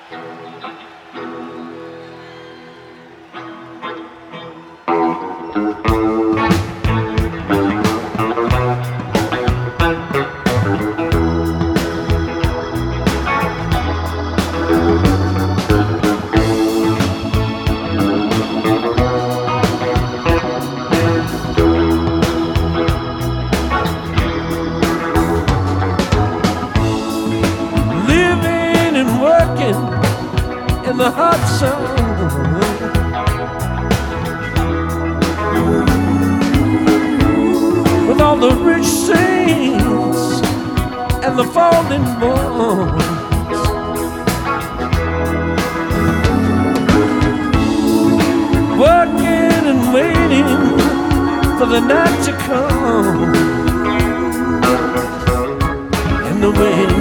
In the hot sun, with all the rich saints and the falling bones, working and waiting for the night to come, and the way